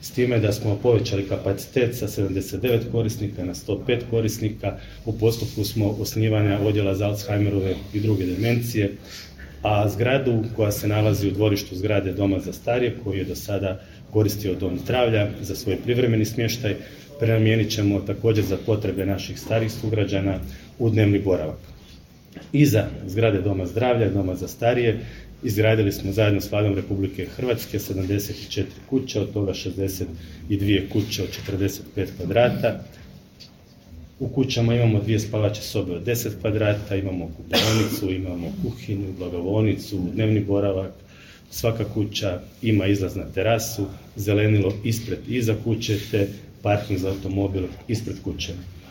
s time da smo povećali kapacitet sa 79 korisnika na 105 korisnika. U postupku smo osnivanja odjela za Alzheimerove i druge demencije, a zgradu koja se nalazi u dvorištu zgrade Doma za starije, koji je do sada koristio Dom zdravlja za svoj privremeni smještaj, prenamijenit ćemo također za potrebe naših starijih sugrađana u dnevni boravak. Iza zgrade Doma zdravlja, Doma za starije, izgradili smo zajedno s Vladom Republike Hrvatske 74 kuće, od toga 62 kuće od 45 kvadrata. U kućama imamo 2 spavače sobe od 10 kvadrata, imamo kupaonicu, imamo kuhinju, blagovaonicu, dnevni boravak. Svaka kuća ima izlaz na terasu, zelenilo ispred i iza kuće te parking za automobil ispred kuće.